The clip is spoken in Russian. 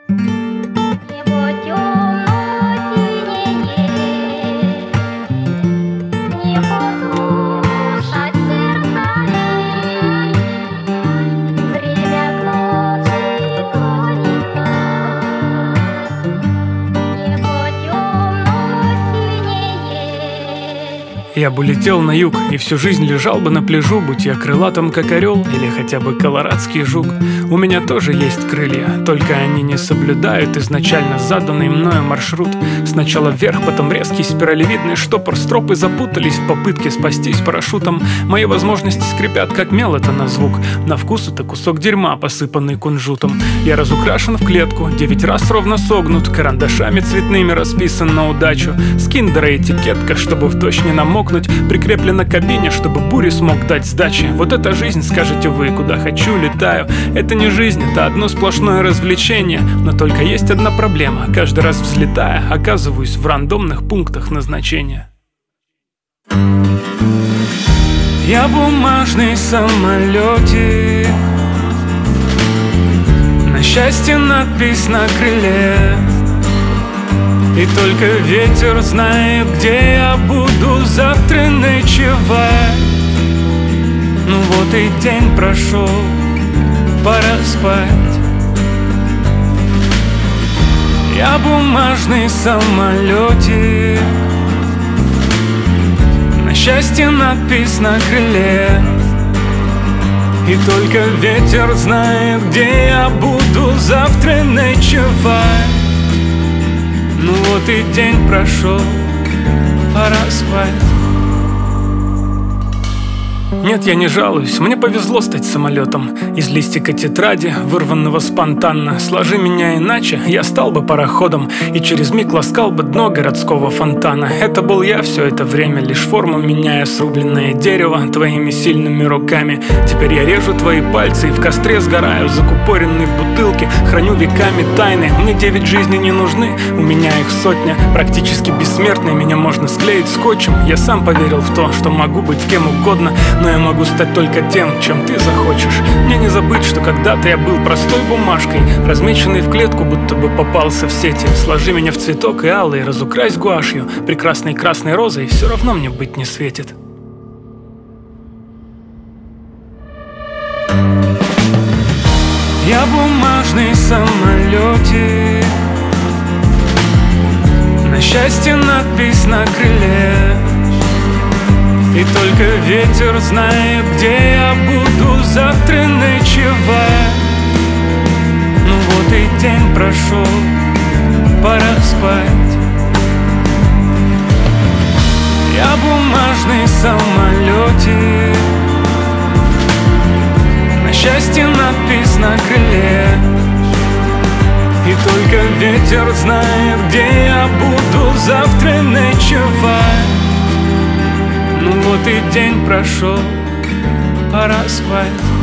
Небо темно-синее, не послушать сердца лей. Время к ночи клонится, небо темно-синее. Я бы летел на юг и всю жизнь лежал бы на пляжу, будь я крылатым, как орел, или хотя бы колорадский жук. У меня тоже есть крылья, только они не соблюдают изначально заданный мною маршрут. Сначала вверх, потом резкий спиралевидный штопор, стропы запутались в попытке спастись парашютом. Мои возможности скрипят, как мел это на звук. На вкус это кусок дерьма, посыпанный кунжутом. Я разукрашен в клетку, 9 раз ровно согнут, карандашами цветными расписан на удачу. С киндера этикетка, чтобы в дождь не намокнуть, прикреплена к кабине, чтобы бури смог дать сдачи. Вот это жизнь, скажете вы, куда хочу, летаю. Это не жизнь, это одно сплошное развлечение. Но только есть одна проблема: каждый раз взлетая, оказываюсь в рандомных пунктах назначения. Я бумажный самолетик, на счастье надпись на крыле. И только ветер знает, где я буду завтра ночевать. Ну вот и день прошел, пора спать. Я бумажный самолетик, на счастье надпись на крыле. И только ветер знает, где я буду завтра ночевать. Ну вот и день прошел, пора спать. Нет, я не жалуюсь, мне повезло стать самолетом. Из листика тетради, вырванного спонтанно. Сложи меня иначе, я стал бы пароходом и через миг ласкал бы дно городского фонтана. Это был я все это время, лишь форму меняя срубленное дерево твоими сильными руками. Теперь я режу твои пальцы и в костре сгораю, закупоренный в бутылке, храню веками тайны. Мне 9 жизней не нужны, у меня их сотня, практически бессмертный, меня можно склеить скотчем. Я сам поверил в то, что могу быть кем угодно, но я могу стать только тем, чем ты захочешь. Мне не забыть, что когда-то я был простой бумажкой, размеченной в клетку, будто бы попался в сети. Сложи меня в цветок и алый, разукрась гуашью, прекрасной красной розой, все равно мне быть не светит. Я бумажный самолетик, на счастье надпись на крыле. И только ветер знает, где я буду завтра ночевать. Ну вот и день прошел, пора спать. Я бумажный самолетик, на счастье надпись на крыле. И только ветер знает, где я буду завтра ночевать. Ну вот и день прошел, пора спать.